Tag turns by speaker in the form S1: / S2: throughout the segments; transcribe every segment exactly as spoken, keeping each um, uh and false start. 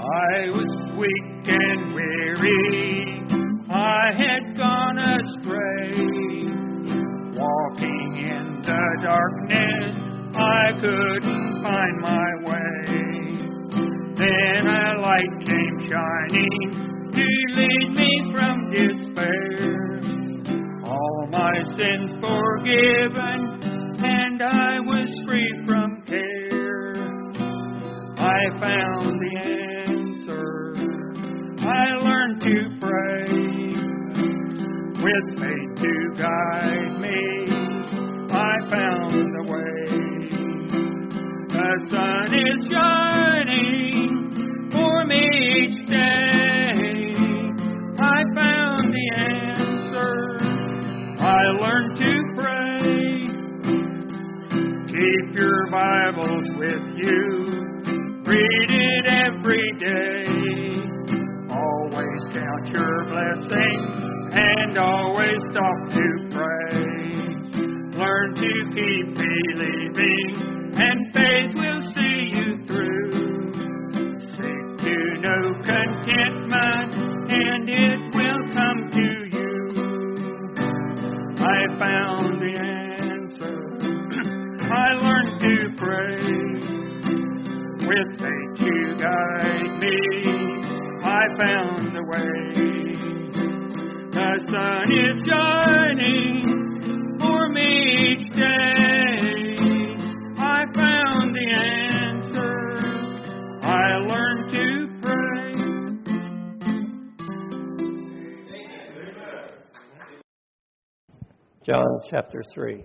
S1: I was weak and weary, I had gone astray. Walking in the darkness, I couldn't find my way. Then a light came shining to lead me from despair. All my sins forgiven, and I was free from care. I found the answer. I learned to pray with faith to guide me. I found the way. The sun is shining for me each day. I found the answer. I learned to pray. Keep your Bibles with you. Read it every day. Always count your blessings and always stop to pray. Learn to keep believing and faith will see you through. Seek to know contentment and it will come to you. I found the answer. I learned to pray with faith to guide me. I found the way. The sun is shining for me each day. I found the answer. I learned to pray.
S2: John chapter three.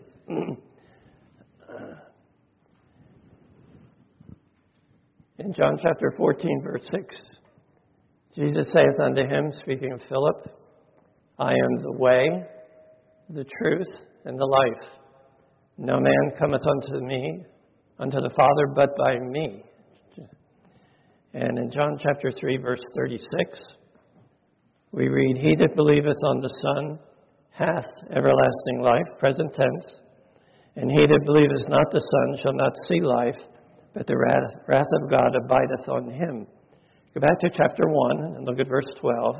S2: In John chapter fourteen, verse six, Jesus saith unto him, speaking of Philip, I am the way, the truth, and the life. No man cometh unto me, unto the Father, but by me. And in John chapter three, verse thirty-six, we read, He that believeth on the Son hath everlasting life, present tense, and he that believeth not the Son shall not see life, but the wrath, wrath of God abideth on him. Go back to chapter one and look at verse twelve.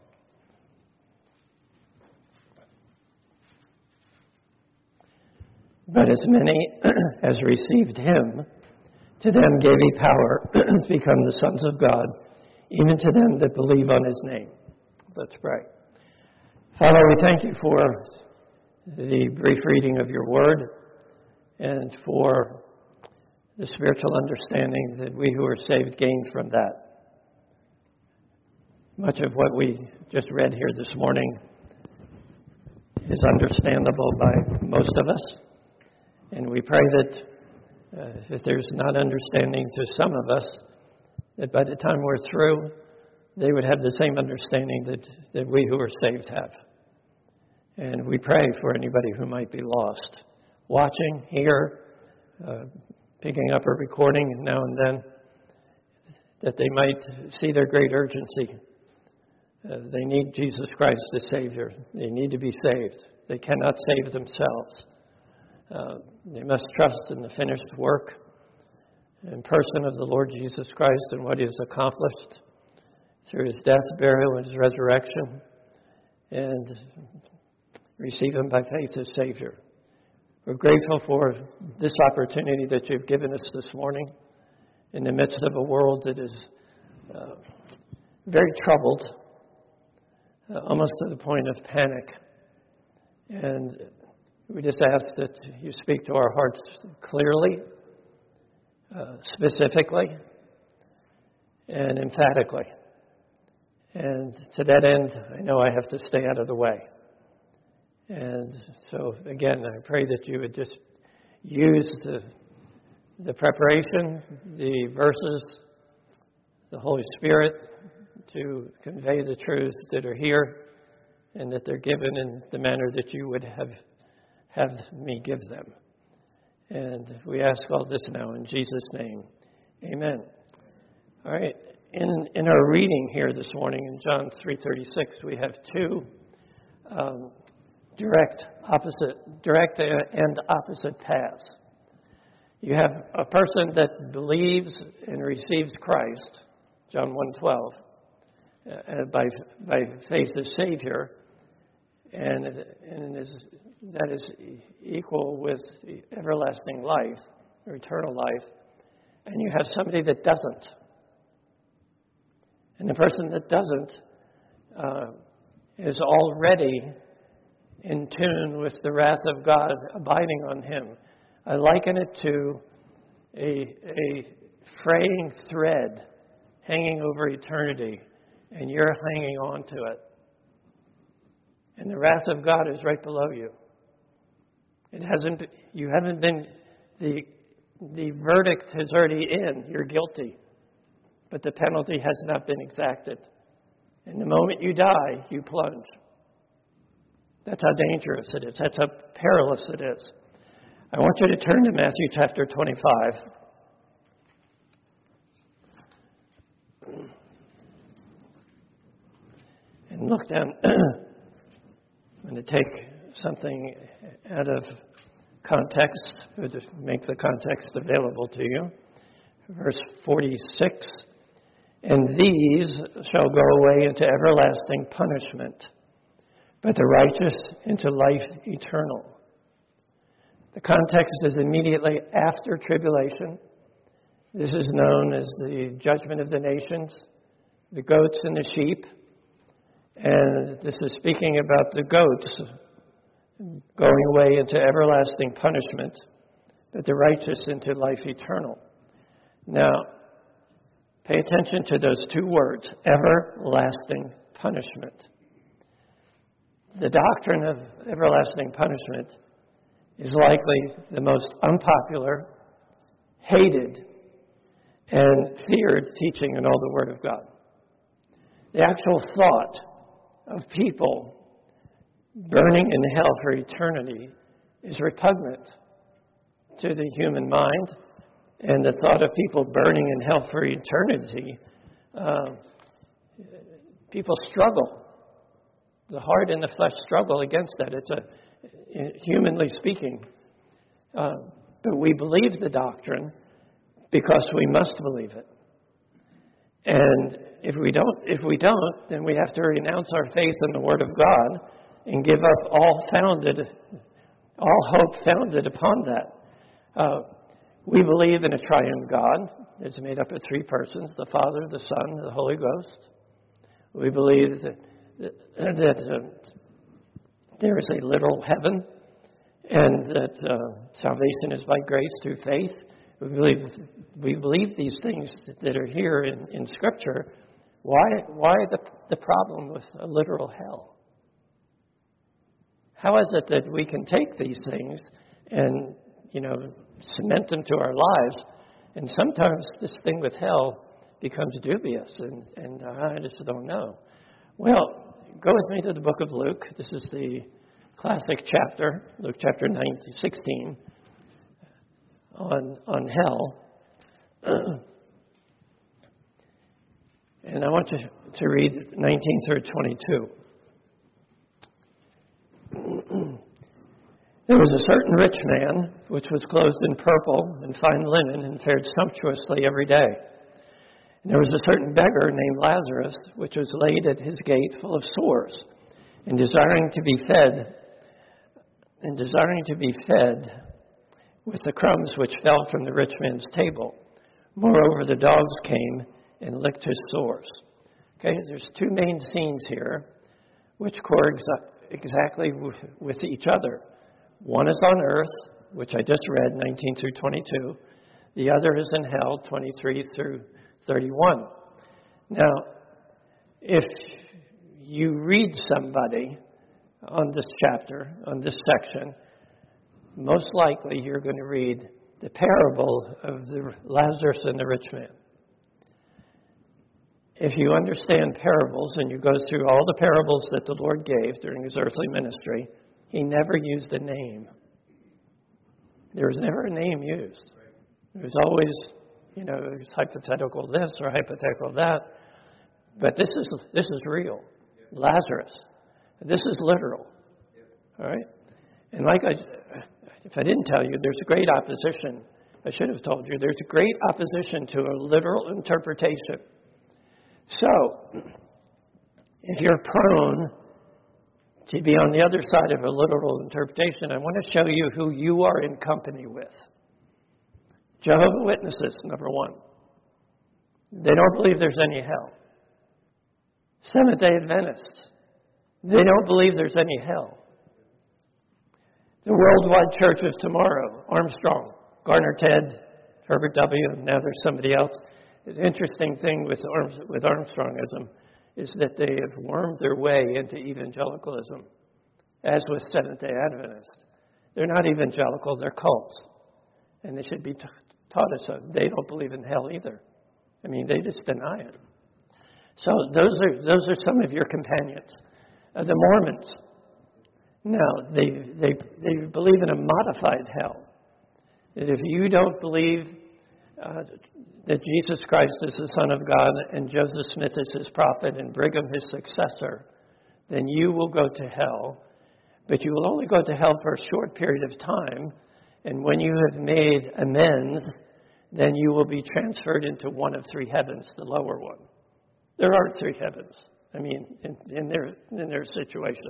S2: But as many as received him, to them gave he power to become the sons of God, even to them that believe on his name. Let's pray. Father, we thank you for the brief reading of your word and for the spiritual understanding that we who are saved gain from that. Much of what we just read here this morning is understandable by most of us. And we pray that uh, if there's not understanding to some of us, that by the time we're through, they would have the same understanding that, that we who are saved have. And we pray for anybody who might be lost, watching, here, uh, picking up a recording now and then, that they might see their great urgency. Uh, they need Jesus Christ as Savior. They need to be saved. They cannot save themselves. Uh, they must trust in the finished work and person of the Lord Jesus Christ and what he has accomplished through his death, burial, and his resurrection, and receive him by faith as Savior. We're grateful for this opportunity that you've given us this morning in the midst of a world that is uh, very troubled, uh, almost to the point of panic. And we just ask that you speak to our hearts clearly, uh, specifically, and emphatically. And to that end, I know I have to stay out of the way. And so, again, I pray that you would just use the, the preparation, the verses, the Holy Spirit to convey the truths that are here and that they're given in the manner that you would have have me give them. And we ask all this now in Jesus' name. Amen. All right. In in our reading here this morning in John three thirty-six, we have two um, direct opposite, direct and opposite paths. You have a person that believes and receives Christ, John one twelve, uh, by by faith as Savior, and and is, that is equal with everlasting life, or eternal life, and you have somebody that doesn't, and the person that doesn't uh, is already in tune with the wrath of God abiding on him. I liken it to a, a fraying thread hanging over eternity, and you're hanging on to it. And the wrath of God is right below you. It hasn't. You haven't been. The the verdict is already in. You're guilty, but the penalty has not been exacted. And the moment you die, you plunge. That's how dangerous it is. That's how perilous it is. I want you to turn to Matthew chapter twenty-five. And look down. I'm going to take something out of context, to make the context available to you. Verse forty-six. And these shall go away into everlasting punishment, but the righteous into life eternal. The context is immediately after tribulation. This is known as the judgment of the nations, the goats and the sheep. And this is speaking about the goats going away into everlasting punishment, but the righteous into life eternal. Now, pay attention to those two words, everlasting punishment. The doctrine of everlasting punishment is likely the most unpopular, hated, and feared teaching in all the Word of God. The actual thought of people burning in hell for eternity is repugnant to the human mind, and the thought of people burning in hell for eternity, uh, people struggle. The heart and the flesh struggle against that. It's a, humanly speaking. Uh, but we believe the doctrine because we must believe it. And if we don't, if we don't, then we have to renounce our faith in the Word of God and give up all founded, all hope founded upon that. Uh, we believe in a triune God. It's made up of three persons: the Father, the Son, and the Holy Ghost. We believe that that, that uh, there is a literal heaven, and that uh, salvation is by grace through faith. We believe we believe these things that are here in, in Scripture. Why why the the problem with a literal hell? How is it that we can take these things and, you know, cement them to our lives, and sometimes this thing with hell becomes dubious, and, and I just don't know. Well, go with me to the book of Luke. This is the classic chapter, Luke chapter nineteen, sixteen, on, on hell. And I want you to read nineteen through twenty-two. There was a certain rich man, which was clothed in purple and fine linen, and fared sumptuously every day. And there was a certain beggar named Lazarus, which was laid at his gate full of sores, and desiring to be fed, and desiring to be fed with the crumbs which fell from the rich man's table. Moreover, the dogs came and licked his sores. Okay, there's two main scenes here, which coexist exactly with each other. One is on earth, which I just read, nineteen through twenty-two. The other is in hell, twenty-three through thirty-one. Now, if you read somebody on this chapter, on this section, most likely you're going to read the parable of the Lazarus and the rich man. If you understand parables and you go through all the parables that the Lord gave during his earthly ministry, he never used a name. There was never a name used. It was always, you know, it was hypothetical this or hypothetical that. But this is this is real. Lazarus. This is literal. All right? And like I, if I didn't tell you, there's a great opposition. I should have told you. There's a great opposition to a literal interpretation. So, if you're prone to be on the other side of a literal interpretation, I want to show you who you are in company with. Jehovah's Witnesses, number one. They don't believe there's any hell. Seventh-day Adventists. They don't believe there's any hell. The Worldwide Church of Tomorrow, Armstrong, Garner Ted, Herbert W., and now there's somebody else. The interesting thing with, Arms, with Armstrongism is that they have wormed their way into evangelicalism, as with Seventh-day Adventists. They're not evangelical, they're cults. And they should be t- taught as so. They don't believe in hell either. I mean, they just deny it. So those are those are some of your companions. Uh, the Mormons, no, they, they, they believe in a modified hell. That if you don't believe uh, that Jesus Christ is the Son of God and Joseph Smith is his prophet and Brigham his successor, then you will go to hell. But you will only go to hell for a short period of time. And when you have made amends, then you will be transferred into one of three heavens, the lower one. There are three heavens. I mean, in, in their in their situation.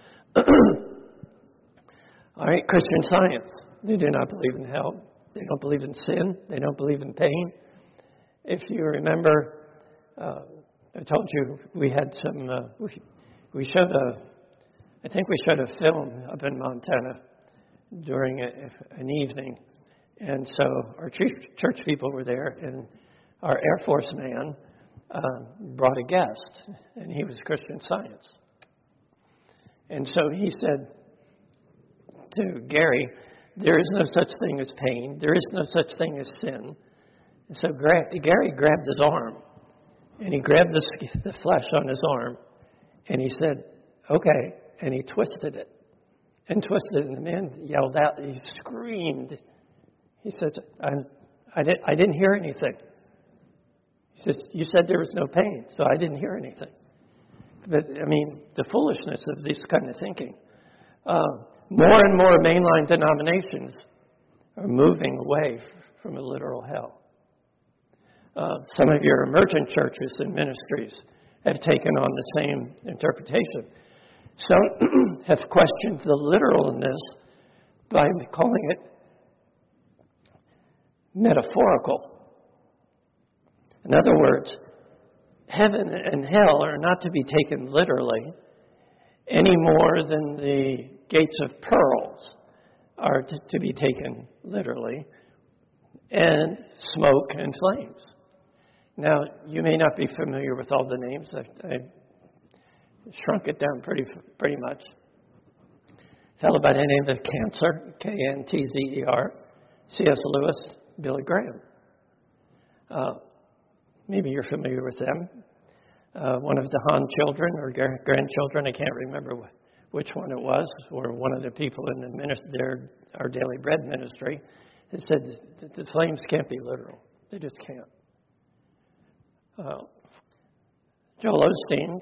S2: All right, Christian Science. They do not believe in hell. They don't believe in sin. They don't believe in pain. If you remember, uh, I told you we had some, uh, we, we showed a, I think we showed a film up in Montana during a, an evening. And so our church, church people were there, and our Air Force man uh, brought a guest, and he was Christian Science. And so he said to Gary, there is no such thing as pain. There is no such thing as sin. And so Gary grabbed his arm, and he grabbed the, the flesh on his arm, and he said, okay, and he twisted it, and twisted it, and the man yelled out, he screamed. He says, I'm, I, did, I didn't hear anything. He says, you said there was no pain, so I didn't hear anything. But, I mean, the foolishness of this kind of thinking. Uh, more and more mainline denominations are moving away from a literal hell. Uh, some of your emergent churches and ministries have taken on the same interpretation. Some have questioned the literalness by calling it metaphorical. In other words, heaven and hell are not to be taken literally any more than the gates of pearls are to, to be taken literally, and smoke and flames. Now, you may not be familiar with all the names. I, I shrunk it down pretty pretty much. A fellow by the name of Cancer, K N T Z E R, C S Lewis, Billy Graham. Uh, maybe you're familiar with them. Uh, one of the Hahn children or grandchildren, I can't remember which one it was, or one of the people in the ministry, their, our Daily Bread ministry, has said that the flames can't be literal. They just can't. Uh, Joel Osteen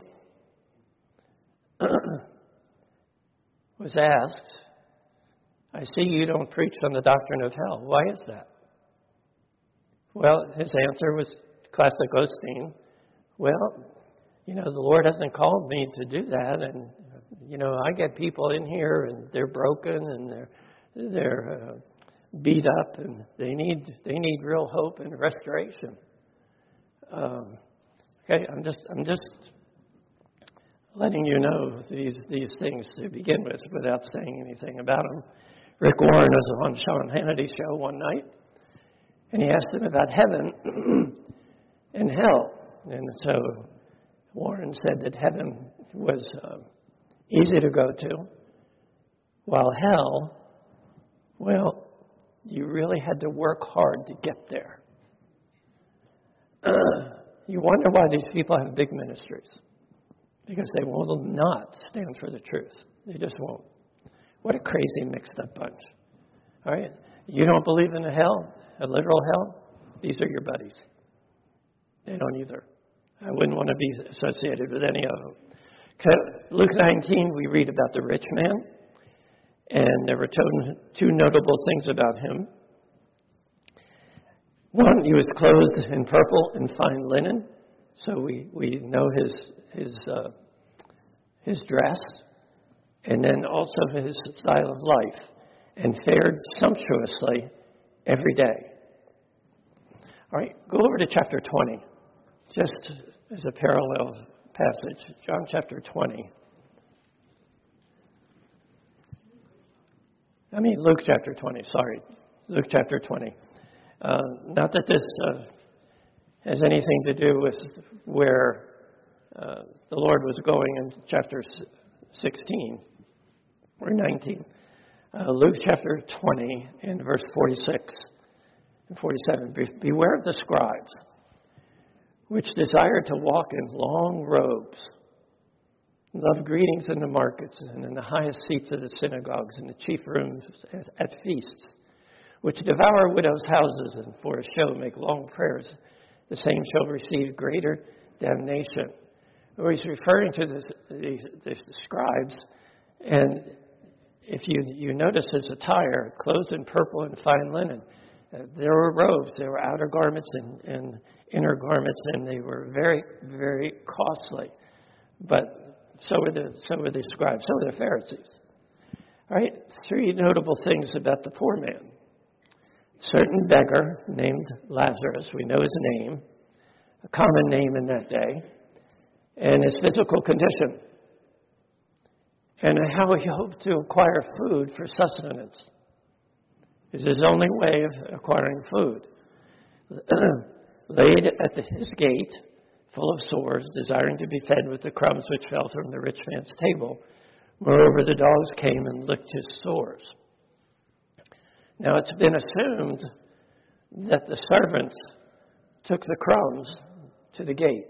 S2: was asked, I see you don't preach on the doctrine of hell. Why is that? Well, his answer was classic Osteen. Well, you know, the Lord hasn't called me to do that, and you know, I get people in here, and they're broken, and they're they're uh, beat up, and they need they need real hope and restoration. Um, okay, I'm just I'm just letting you know these these things to begin with, without saying anything about them. Rick Warren was on Sean Hannity's show one night, and he asked him about heaven and hell, and so Warren said that heaven was uh, easy to go to, while hell, well, you really had to work hard to get there. Uh, you wonder why these people have big ministries, because they will not stand for the truth. They just won't. What a crazy mixed up bunch. All right? You don't believe in a hell, a literal hell? These are your buddies. They don't either. I wouldn't want to be associated with any of them. Luke nineteen, we read about the rich man, and there were two, two notable things about him. One, he was clothed in purple and fine linen, So we, we know his his uh, his dress, and then also his style of life, and fared sumptuously every day. All right, go over to chapter twenty, just as a parallel passage. John chapter twenty. I mean, Luke chapter twenty, sorry. Luke chapter twenty. Uh, not that this uh, has anything to do with where uh, the Lord was going in chapter sixteen or nineteen. Uh, Luke chapter twenty and verse forty-six and forty-seven. Be- Beware of the scribes, which desire to walk in long robes, love greetings in the markets and in the highest seats of the synagogues and the chief rooms at, at feasts, which devour widows' houses and for a show make long prayers. The same shall receive greater damnation. Or he's referring to this, the, the scribes, and if you, you notice his attire, clothed in purple and fine linen, uh, there were robes, there were outer garments and, and inner garments, and they were very, very costly. But so were the so were the scribes, so were the Pharisees. All right, three notable things about the poor man. Certain beggar named Lazarus, we know his name, a common name in that day, and his physical condition, and how he hoped to acquire food for sustenance. It's his only way of acquiring food. Laid at the, his gate, full of sores, desiring to be fed with the crumbs which fell from the rich man's table. Moreover, the dogs came and licked his sores. Now, it's been assumed that the servants took the crumbs to the gate.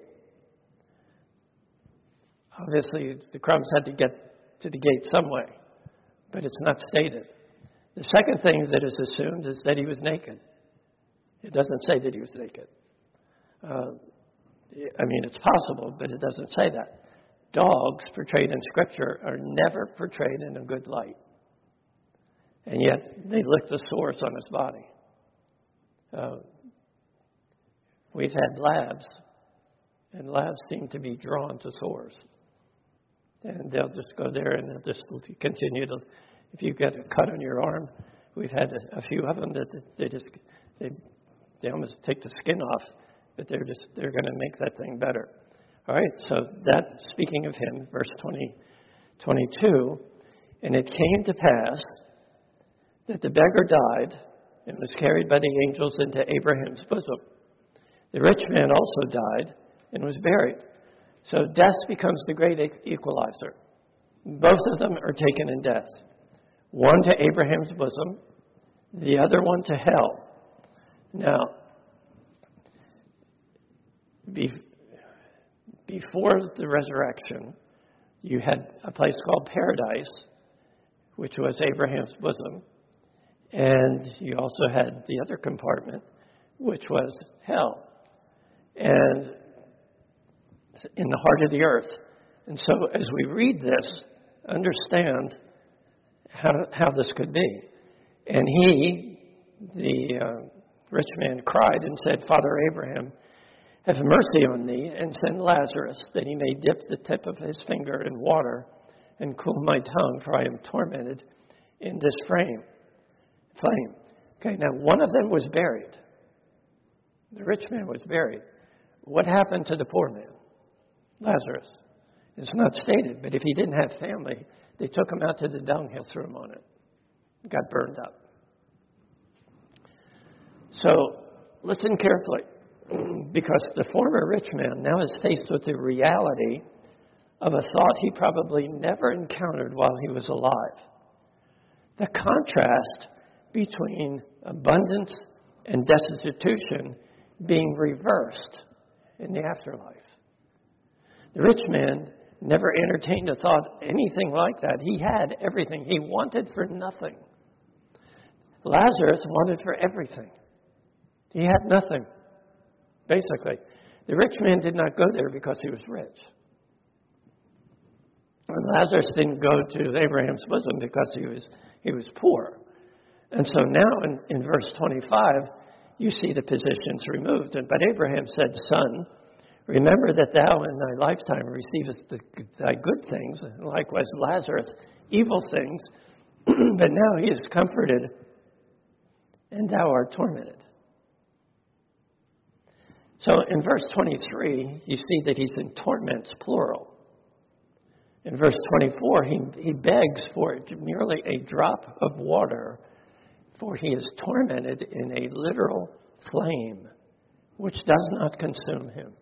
S2: Obviously, the crumbs had to get to the gate some way, but it's not stated. The second thing that is assumed is that he was naked. It doesn't say that he was naked. Uh, I mean, it's possible, but it doesn't say that. Dogs portrayed in Scripture are never portrayed in a good light. And yet, they licked the sores on his body. Uh, we've had labs, and labs seem to be drawn to sores. And they'll just go there and they'll just continue to, if you get a cut on your arm, we've had a, a few of them that they just, they, they almost take the skin off, but they're just, they're going to make that thing better. All right, so that, speaking of him, verse twenty, twenty-two, and it came to pass that the beggar died and was carried by the angels into Abraham's bosom. The rich man also died and was buried. So death becomes the great equalizer. Both of them are taken in death. One to Abraham's bosom, the other one to hell. Now, be, before the resurrection, you had a place called paradise, which was Abraham's bosom. And you also had the other compartment, which was hell. And in the heart of the earth. And so as we read this, understand how, how this could be. And he, the uh, rich man, cried and said, Father Abraham, have mercy on me and send Lazarus, that he may dip the tip of his finger in water and cool my tongue, for I am tormented in this frame. Flame. Okay, now one of them was buried. The rich man was buried. What happened to the poor man? Lazarus. It's not stated, but if he didn't have family, they took him out to the dunghill, threw him on it. Got burned up. So listen carefully, because the former rich man now is faced with the reality of a thought he probably never encountered while he was alive. The contrast between abundance and destitution being reversed in the afterlife. The rich man never entertained a thought anything like that. He had everything. He wanted for nothing. Lazarus wanted for everything. He had nothing, basically. The rich man did not go there because he was rich. And Lazarus didn't go to Abraham's bosom because he was he was poor. And so now in, in verse twenty-five, you see the positions removed. And but Abraham said, Son, Remember that thou in thy lifetime receivest the, thy good things, and likewise Lazarus evil things, but now he is comforted, and thou art tormented. So in verse twenty-three, you see that he's in torments, plural. In verse twenty-four, he, he begs for merely a drop of water, for he is tormented in a literal flame, which does not consume him.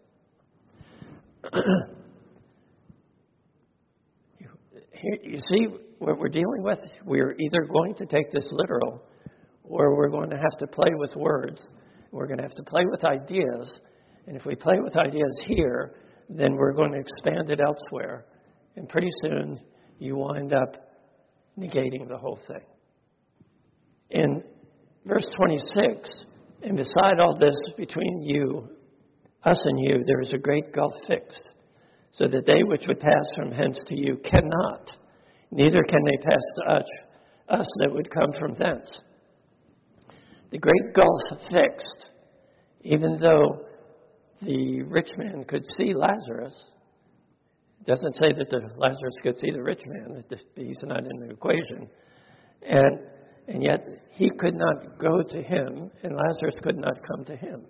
S2: you, you see what we're dealing with? We're either going to take this literal, or we're going to have to play with words. We're going to have to play with ideas. And if we play with ideas here, then we're going to expand it elsewhere. And pretty soon, you wind up negating the whole thing. In verse twenty-six, and beside all this, between you, us and you, there is a great gulf fixed, so that they which would pass from hence to you cannot, neither can they pass to us, us that would come from thence. The great gulf fixed, even though the rich man could see Lazarus. It doesn't say that the Lazarus could see the rich man. He's not in the equation. And, and yet he could not go to him, and Lazarus could not come to him.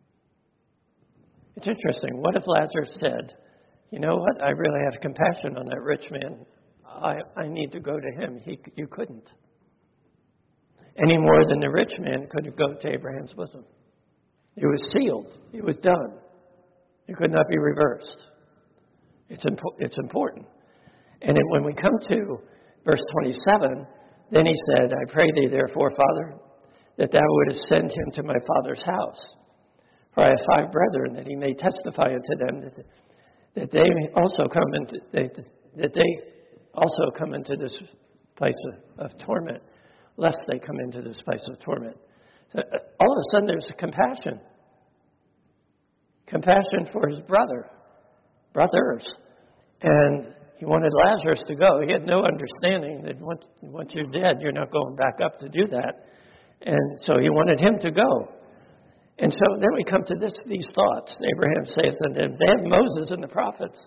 S2: It's interesting. What if Lazarus said, you know what, I really have compassion on that rich man. I, I need to go to him. He, you couldn't. Any more than the rich man could go to Abraham's bosom. It was sealed. It was done. It could not be reversed. It's, impo- it's important. And then when we come to verse twenty-seven, then he said, I pray thee therefore, Father, that thou wouldest send him to my father's house. For I have five brethren, that he may testify unto them that, that they also come into they, that they also come into this place of, of torment, lest they come into this place of torment. So all of a sudden, there's compassion. Compassion for his brother, brothers. And he wanted Lazarus to go. He had no understanding that once, once you're dead, you're not going back up to do that. And so he wanted him to go. And so then we come to this, these thoughts. Abraham saith unto them, they have Moses and the prophets.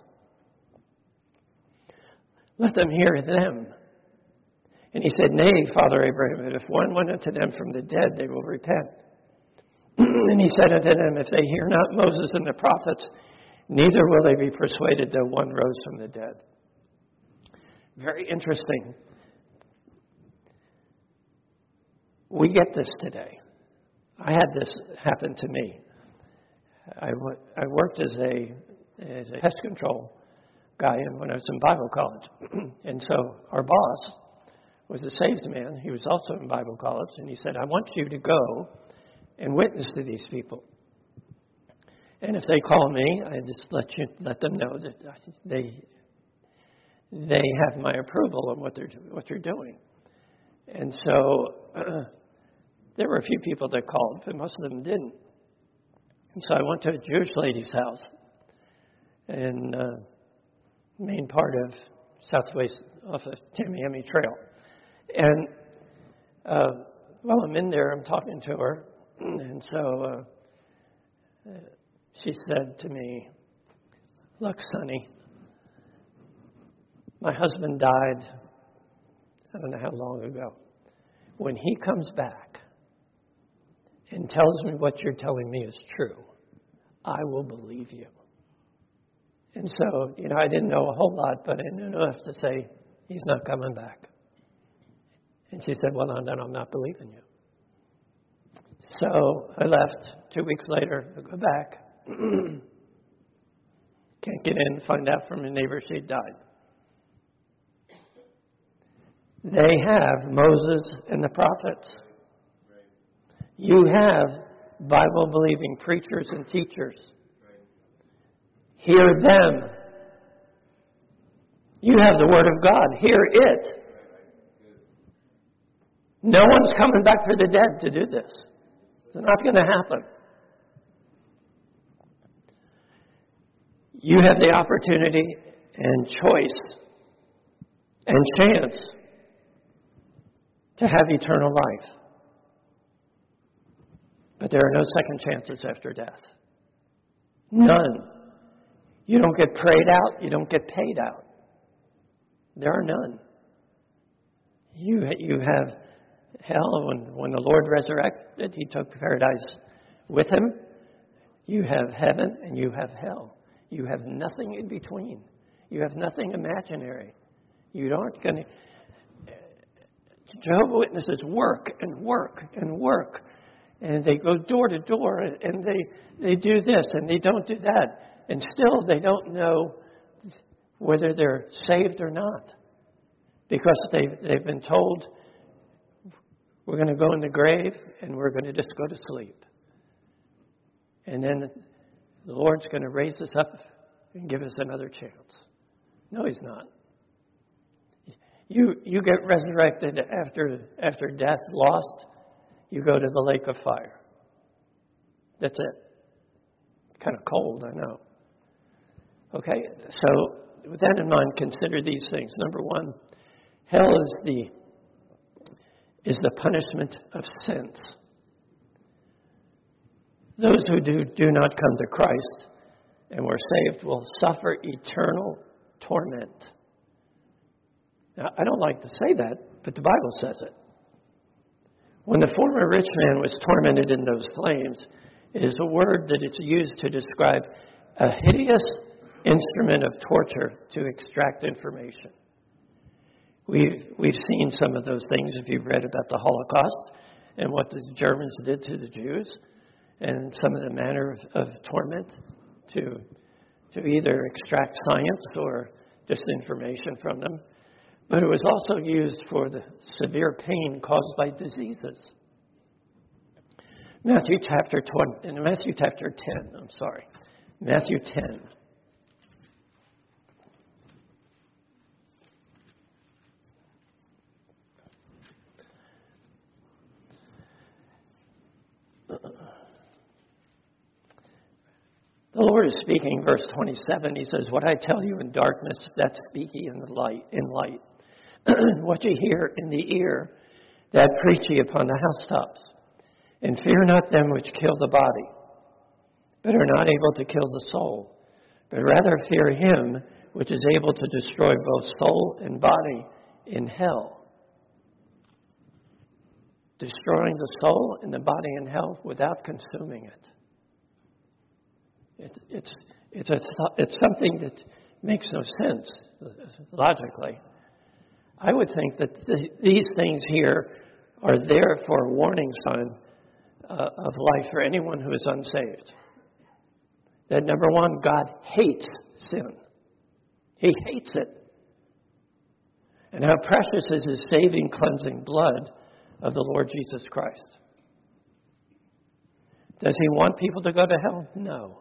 S2: Let them hear them. And he said, Nay, Father Abraham, if one went unto them from the dead, they will repent. And he said unto them, if they hear not Moses and the prophets, neither will they be persuaded that one rose from the dead. Very interesting. We get this today. I had this happen to me. I, w- I worked as a, as a pest control guy when I was in Bible college. And so our boss was a saved man. He was also in Bible college. And he said, I want you to go and witness to these people. And if they call me, I just let you let them know that they they have my approval on what they're what you're doing. And so uh, there were a few people that called, but most of them didn't. And so I went to a Jewish lady's house in uh, main part of southwest off of Tamiami Trail. And uh, while I'm in there, I'm talking to her, and so uh, she said to me, look, Sonny, my husband died, I don't know how long ago. When he comes back and tells me what you're telling me is true, I will believe you. And so, you know, I didn't know a whole lot, but I knew enough to say, he's not coming back. And she said, well, then I'm not believing you. So I left. Two weeks later, I go back. Can't get in, find out from a neighbor she died. They have Moses and the prophets. You have Bible-believing preachers and teachers. Hear them. You have the Word of God. Hear it. No one's coming back for the dead to do this. It's not going to happen. You have the opportunity and choice and chance to have eternal life. But there are no second chances after death. None. You don't get prayed out. You don't get paid out. There are none. You, you have hell. When, when the Lord resurrected, he took paradise with him. You have heaven and you have hell. You have nothing in between. You have nothing imaginary. You aren't going to... Jehovah's Witnesses work and work and work. And they go door to door and they, they do this and they don't do that. And still they don't know whether they're saved or not. Because they, they've been told, we're going to go in the grave and we're going to just go to sleep. And then the Lord's going to raise us up and give us another chance. No, he's not. You you get resurrected after after death, lost, you go to the lake of fire. That's it. It's kind of cold, I know. Okay, so with that in mind, consider these things. Number one, hell is the is the punishment of sins. Those who do, do not come to Christ and were saved will suffer eternal torment. Now, I don't like to say that, but the Bible says it. When the former rich man was tormented in those flames, it is a word that is used to describe a hideous instrument of torture to extract information. We've, we've seen some of those things if you've read about the Holocaust and what the Germans did to the Jews, and some of the manner of, of torment to, to either extract science or just information from them. But it was also used for the severe pain caused by diseases. Matthew chapter twenty, in Matthew chapter ten, I'm sorry, Matthew ten. The Lord is speaking, verse twenty-seven. He says, "What I tell you in darkness, that speak ye in the light. In light, what ye hear in the ear, that preach ye upon the housetops. And fear not them which kill the body, but are not able to kill the soul, but rather fear him which is able to destroy both soul and body in hell." Destroying the soul and the body in hell without consuming it. It, it's it's a, it's something that makes no sense logically. I would think that the, these things here are there for a warning sign uh, of life for anyone who is unsaved. That number one, God hates sin. He hates it. And how precious is his saving, cleansing blood of the Lord Jesus Christ. Does he want people to go to hell? No.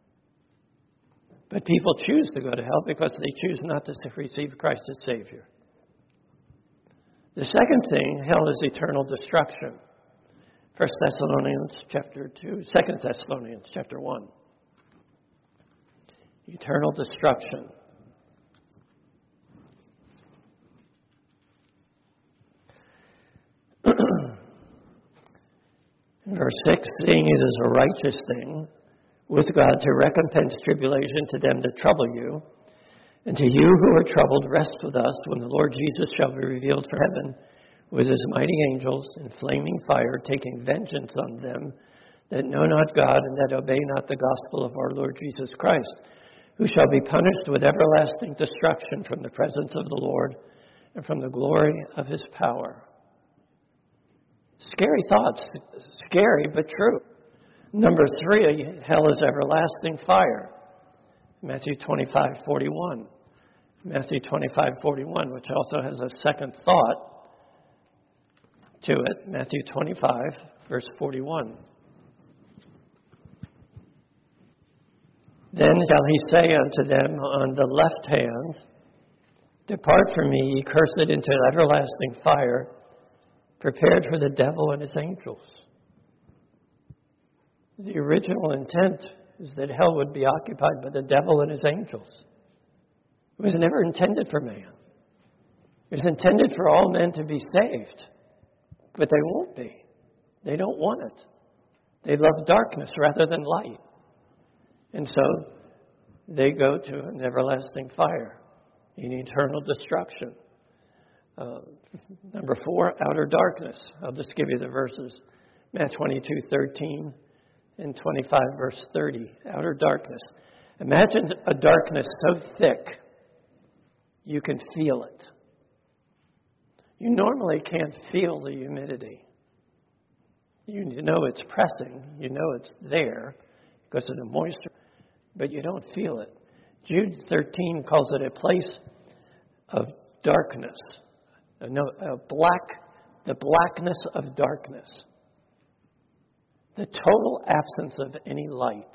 S2: But people choose to go to hell because they choose not to receive Christ as Savior. The second thing, hell is eternal destruction. First Thessalonians chapter two, Second Thessalonians chapter one. Eternal destruction. Verse six, "Seeing it is a righteous thing with God to recompense tribulation to them that trouble you, and to you who are troubled, rest with us when the Lord Jesus shall be revealed from heaven with his mighty angels in flaming fire, taking vengeance on them that know not God and that obey not the gospel of our Lord Jesus Christ, who shall be punished with everlasting destruction from the presence of the Lord and from the glory of his power." Scary thoughts. Scary, but true. Number three, hell is everlasting fire. Matthew twenty-five forty-one. Matthew twenty-five forty-one, which also has a second thought to it. Matthew twenty-five, verse forty-one. "Then shall he say unto them on the left hand, Depart from me, ye cursed, into everlasting fire, prepared for the devil and his angels." The original intent is that hell would be occupied by the devil and his angels. It was never intended for man. It was intended for all men to be saved, but they won't be. They don't want it. They love darkness rather than light. And so they go to an everlasting fire in eternal destruction. Uh, number four, outer darkness. I'll just give you the verses. Matthew twenty-two thirteen and twenty-five, verse thirty. Outer darkness. Imagine a darkness so thick you can feel it. You normally can't feel the humidity. You know it's pressing. You know it's there because of the moisture, but you don't feel it. Jude thirteen calls it a place of darkness. No, a black, the blackness of darkness. The total absence of any light.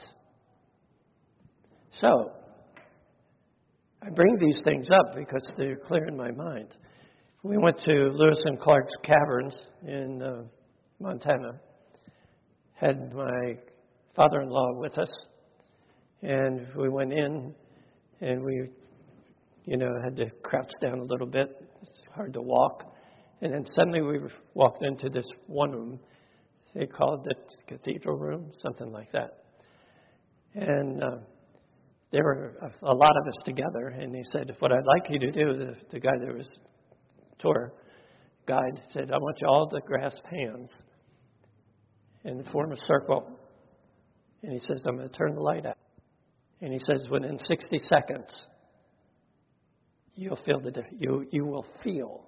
S2: So, I bring these things up because they're clear in my mind. We went to Lewis and Clark's Caverns in uh, Montana. Had my father-in-law with us. And we went in and we, you know, had to crouch down a little bit. It's hard to walk. And then suddenly we walked into this one room. They called it the cathedral room, something like that. And uh, there were a, a lot of us together. And he said, what I'd like you to do, the, the guy that was tour guide said, I want you all to grasp hands and form a circle. And he says, I'm going to turn the light out. And he says, within sixty seconds, you'll feel the you you will feel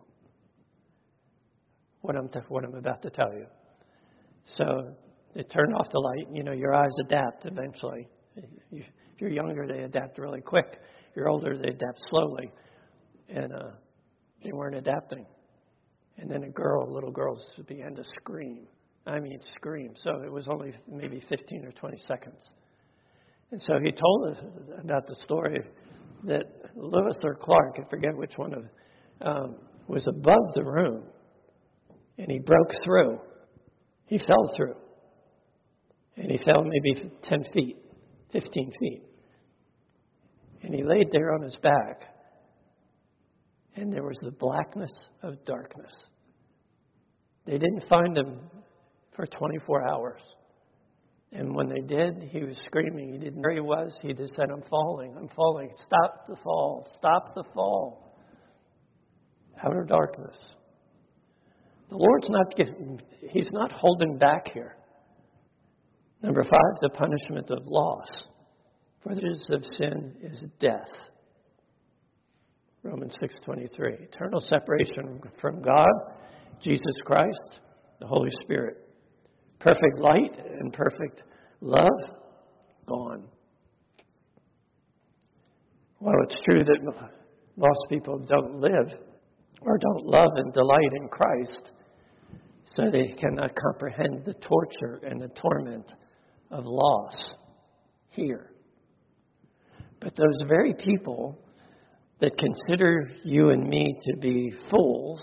S2: what I'm t- what I'm about to tell you. So they turn off the light. You know, your eyes adapt eventually. You, if you're younger, they adapt really quick. If you're older, they adapt slowly. And uh, they weren't adapting. And then a girl, little girls, began to scream. I mean, scream. So it was only maybe fifteen or twenty seconds. And so he told us about the story that Lewis or Clark, I forget which one of, um, was above the room. And he broke through. He fell through. And he fell maybe ten feet, fifteen feet. And he laid there on his back. And there was the blackness of darkness. They didn't find him for twenty-four hours. And when they did, he was screaming. He didn't know where he was. He just said, I'm falling, I'm falling. Stop the fall, stop the fall. Outer darkness. The Lord's not giving, He's not holding back here. Number five, the punishment of loss. For the wages of sin is death. Romans six twenty-three. Eternal separation from God, Jesus Christ, the Holy Spirit. Perfect light and perfect love, gone. Well, it's true that lost people don't live or don't love and delight in Christ, so they cannot comprehend the torture and the torment of loss here. But those very people that consider you and me to be fools,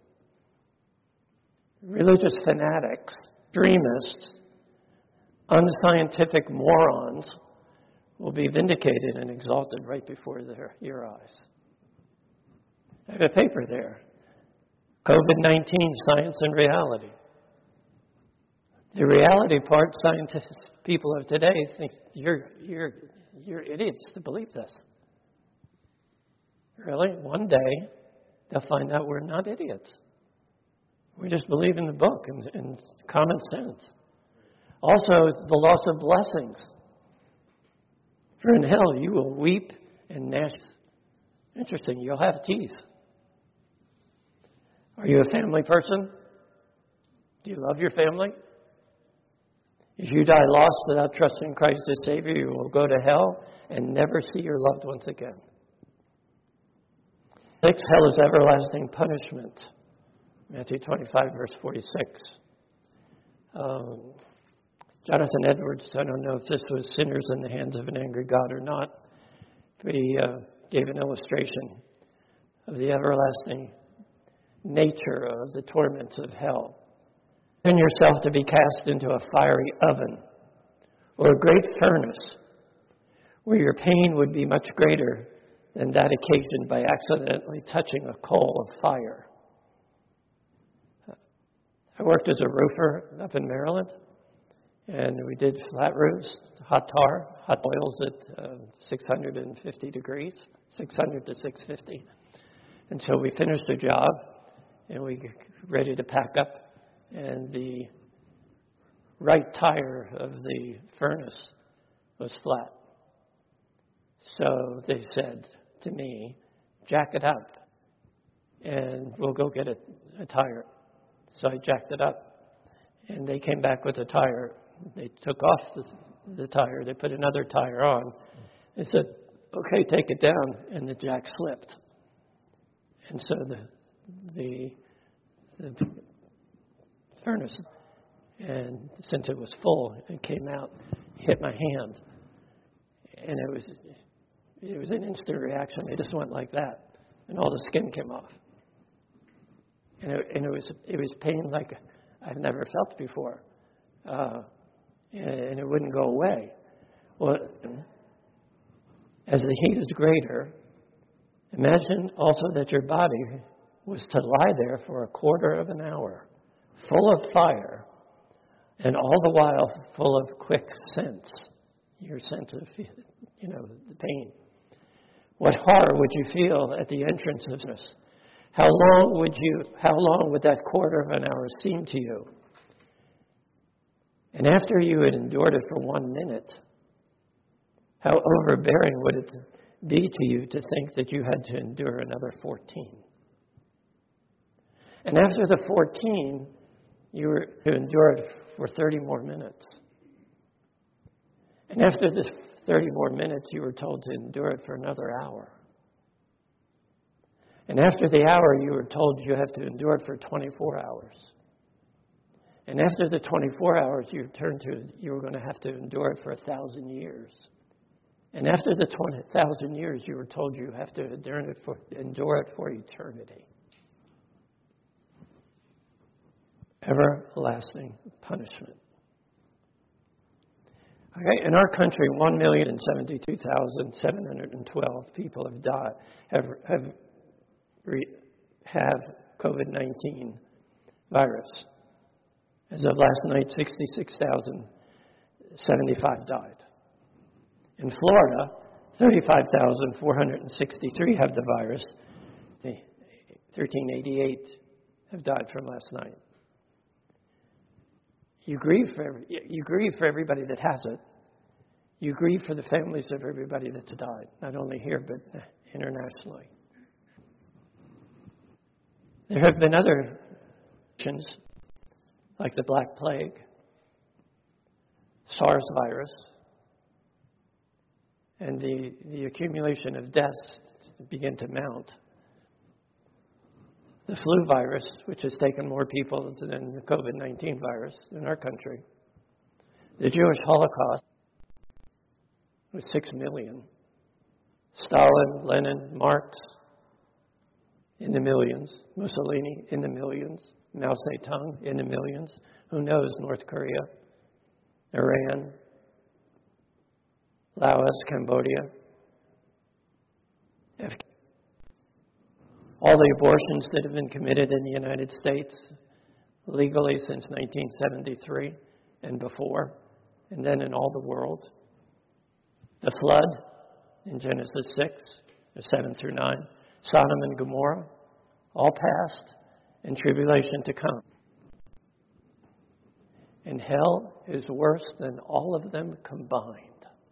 S2: religious fanatics, extremists, unscientific morons, will be vindicated and exalted right before their, your eyes. I have a paper there. COVID nineteen, Science and Reality. The reality part, scientists, people of today think you're, you're, you're idiots to believe this. Really? One day, they'll find out we're not idiots. We just believe in the book and, and common sense. Also, the loss of blessings. For in hell, you will weep and gnash. Interesting, you'll have teeth. Are you a family person? Do you love your family? If you die lost without trusting Christ as Savior, you will go to hell and never see your loved ones again. Six, hell is everlasting punishment. Matthew twenty-five, verse forty-six. Um, Jonathan Edwards, I don't know if this was sinners in the hands of an angry God or not, but he uh, gave an illustration of the everlasting nature of the torments of hell. Imagine yourself to be cast into a fiery oven or a great furnace where your pain would be much greater than that occasioned by accidentally touching a coal of fire. I worked as a roofer up in Maryland, and we did flat roofs, hot tar, hot boils at uh, six hundred fifty degrees, six hundred to six fifty. And so we finished the job, and we were ready to pack up, and the right tire of the furnace was flat. So they said to me, jack it up, and we'll go get a, a tire. So I jacked it up, and they came back with a tire. They took off the, the tire. They put another tire on. They said, okay, take it down, and the jack slipped. And so the the, the furnace, and since it was full, it came out, hit my hand, and it was it was an instant reaction. It just went like that, and all the skin came off, and it, and it was it was pain like I've never felt before, uh, and, and it wouldn't go away. Well, as the heat is greater, imagine also that your body was to lie there for a quarter of an hour, full of fire, and all the while full of quick sense, your sense of, you know, the pain. What horror would you feel at the entrance of this? How long would you, how long would that quarter of an hour seem to you? And after you had endured it for one minute, how overbearing would it be to you to think that you had to endure another fourteen? And after the fourteen, you were to endure it for thirty more minutes. And after the thirty more minutes, you were told to endure it for another hour. And after the hour, you were told you have to endure it for twenty-four hours. And after the twenty-four hours, you turned to you were going to have to endure it for a thousand years. And after the twenty thousand years, you were told you have to endure it for, endure it for eternity. Everlasting punishment. Okay, in our country, one million seventy-two thousand seven hundred twelve people have died, have have re, have COVID nineteen virus. As of last night, sixty-six thousand seventy-five died. In Florida, thirty-five thousand four hundred sixty-three have the virus. thirteen eighty-eight have died from last night. You grieve for every, you grieve for everybody that has it. You grieve for the families of everybody that's died, not only here but internationally. There have been other conditions like the Black Plague, SARS virus, and the, the accumulation of deaths begin to mount. The flu virus, which has taken more people than the COVID nineteen virus in our country. The Jewish Holocaust with six million. Stalin, Lenin, Marx in the millions. Mussolini in the millions. Mao Zedong in the millions. Who knows? North Korea, Iran, Laos, Cambodia. Afghanistan. All the abortions that have been committed in the United States legally since nineteen seventy-three and before, and then in all the world. The flood in Genesis six, seven through nine. Sodom and Gomorrah, all past, and tribulation to come. And hell is worse than all of them combined.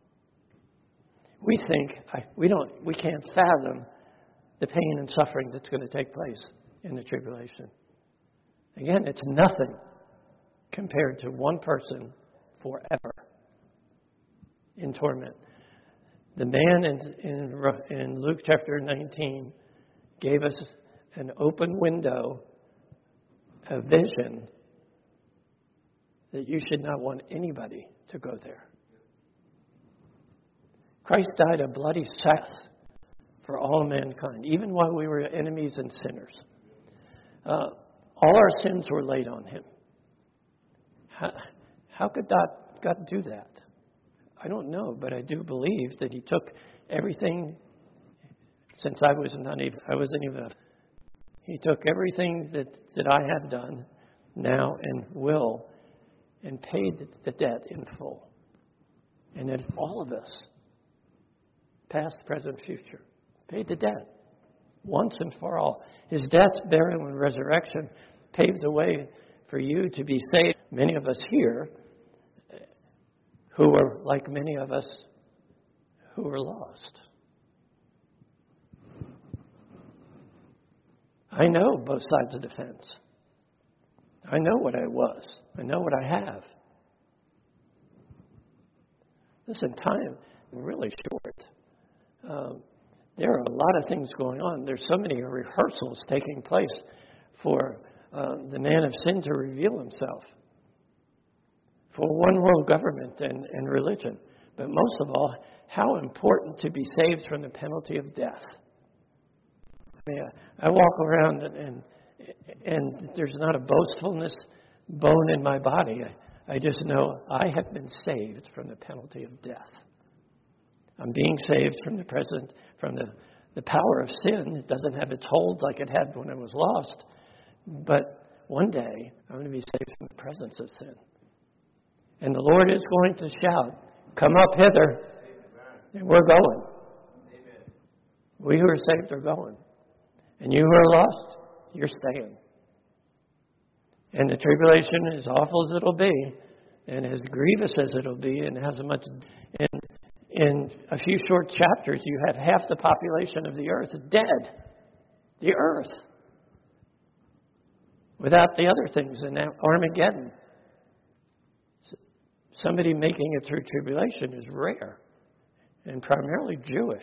S2: We think, I, we don't, we can't fathom the pain and suffering that's going to take place in the tribulation. Again, it's nothing compared to one person forever in torment. The man in, in, in Luke chapter nineteen gave us an open window, a vision that you should not want anybody to go there. Christ died a bloody death for all mankind, even while we were enemies and sinners. Uh, all our sins were laid on him. How, how could God, God do that? I don't know, but I do believe that he took everything, since I was not even, I wasn't even, he took everything that, that I have done now and will, and paid the debt in full. And that all of us, past, present, future, paid the debt once and for all. His death, burial, and resurrection paved the way for you to be saved. Many of us here who are like many of us who were lost. I know both sides of the fence. I know what I was. I know what I have. Listen, time is really short. Um, there are a lot of things going on. There's so many rehearsals taking place for uh, the man of sin to reveal himself, for one world government and, and religion. But most of all, how important to be saved from the penalty of death. I mean, I walk around and, and, and there's not a boastfulness bone in my body. I, I just know I have been saved from the penalty of death. I'm being saved from the present, from the, the power of sin. It doesn't have its hold like it had when I was lost. But one day, I'm going to be saved from the presence of sin. And the Lord is going to shout, "Come up hither." And we're going. Amen. We who are saved are going. And you who are lost, you're staying. And the tribulation, as awful as it'll be, and as grievous as it'll be, and as much... In, in a few short chapters, you have half the population of the earth dead. The earth. Without the other things in Armageddon. Somebody making it through tribulation is rare. And primarily Jewish.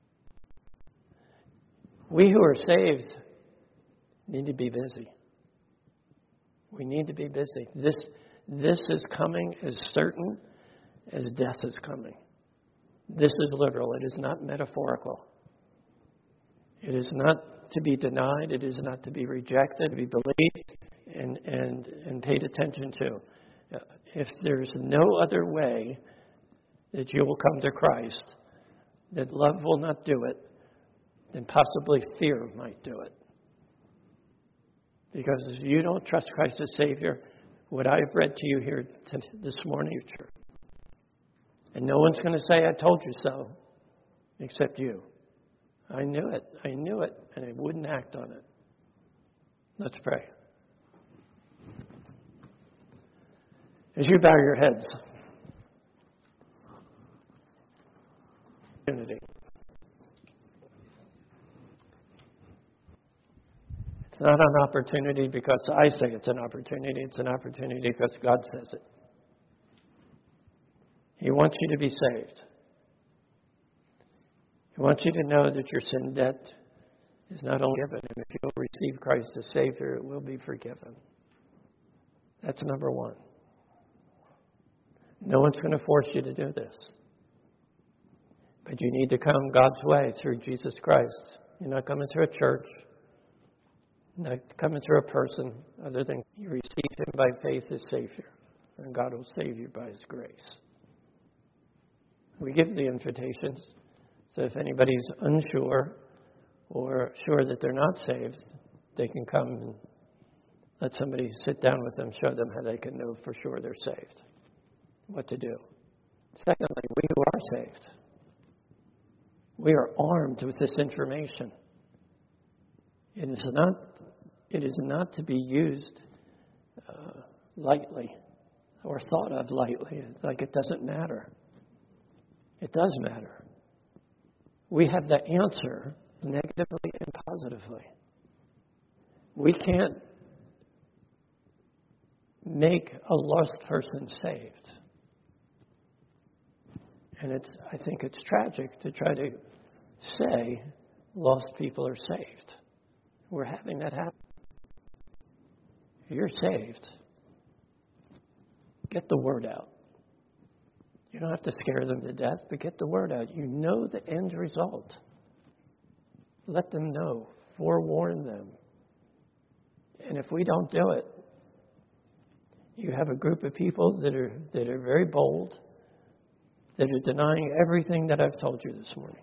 S2: We who are saved need to be busy. We need to be busy. This, this is coming as certain as death is coming. This is literal. It is not metaphorical. It is not to be denied. It is not to be rejected, to be believed and, and, and paid attention to. If there's no other way that you will come to Christ, that love will not do it, then possibly fear might do it. Because if you don't trust Christ as Savior, what I've read to you here t- this morning is true. And no one's going to say, "I told you so," except you. I knew it. I knew it, and I wouldn't act on it. Let's pray. As you bow your heads, unity. It's not an opportunity because I say it's an opportunity. It's an opportunity because God says it. He wants you to be saved. He wants you to know that your sin debt is not only given, and if you'll receive Christ as Savior, it will be forgiven. That's number one. No one's going to force you to do this. But you need to come God's way through Jesus Christ. You're not coming through a church. Not coming through a person other than you receive Him by faith as Savior. And God will save you by His grace. We give the invitations. So if anybody's unsure or sure that they're not saved, they can come and let somebody sit down with them, show them how they can know for sure they're saved. What to do. Secondly, we who are saved, we are armed with this information. It is not, it is not to be used uh, lightly or thought of lightly, like it doesn't matter. It does matter. We have the answer negatively and positively. We can't make a lost person saved. And it's, I think it's tragic to try to say lost people are saved. We're having that happen. You're saved. Get the word out. You don't have to scare them to death, but get the word out. You know the end result. Let them know. Forewarn them. And if we don't do it, you have a group of people that are that are very bold, that are denying everything that I've told you this morning.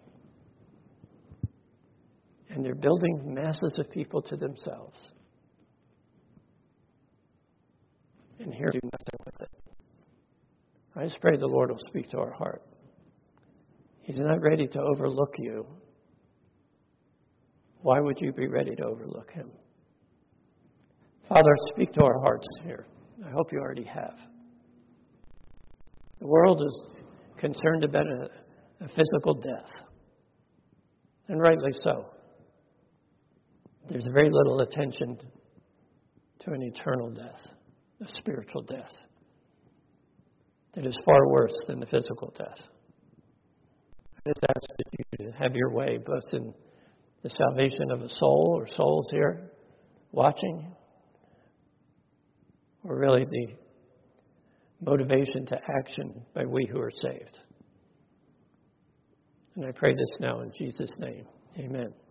S2: And they're building masses of people to themselves. And here, do nothing with it. I just pray the Lord will speak to our heart. He's not ready to overlook you. Why would you be ready to overlook him? Father, speak to our hearts here. I hope you already have. The world is concerned about a, a physical death. And rightly so. There's very little attention to an eternal death, a spiritual death, that is far worse than the physical death. I just ask that you have your way, both in the salvation of a soul or souls here watching, or really the motivation to action by we who are saved. And I pray this now in Jesus' name. Amen.